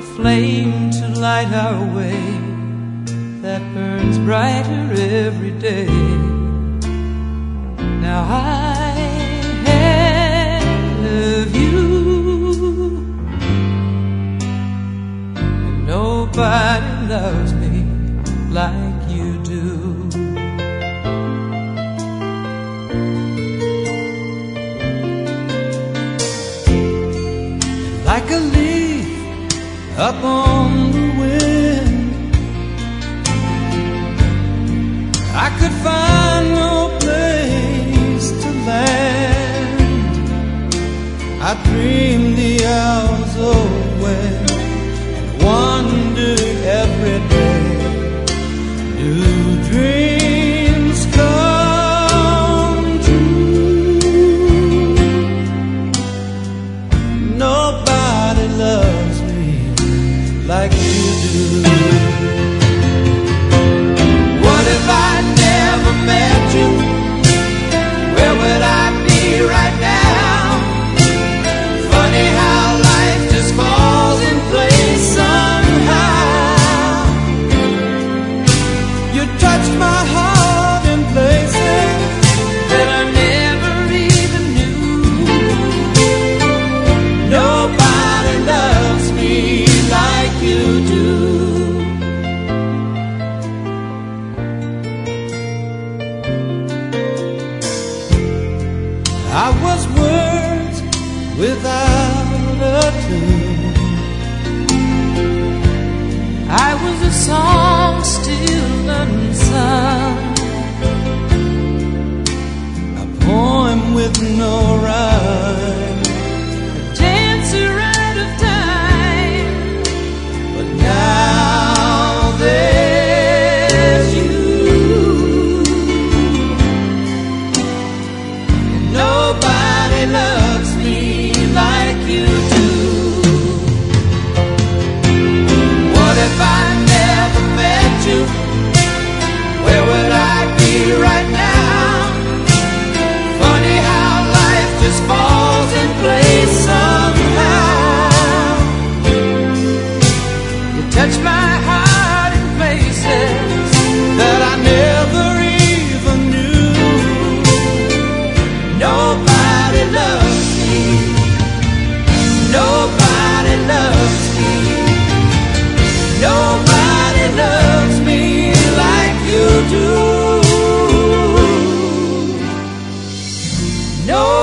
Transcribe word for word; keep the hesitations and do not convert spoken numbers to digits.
a flame to light our way that burns brighter every day. Now I have you, and nobody loves me like you do. Like a leaf up on the wind, I could find no place to land. I dreamed the hours away and wondered every day, do dreams come true? Nobody loves me like you do. What if I never met you? Where would I be right now? Funny how life just falls in place somehow. You touched my heart in places that I never even knew. Nobody loves me like you do. I was words without a tune. I was a song still unsung, a poem with no rhyme, a dancer out of time. But now there's you, and nobody loves me like you do. What if I never met you? Where would I be right now? Funny how life just falls in place somehow. You touch my heart in places that I never even knew. Nobody loves me. Nobody loves me. Nobody loves me like you do. No.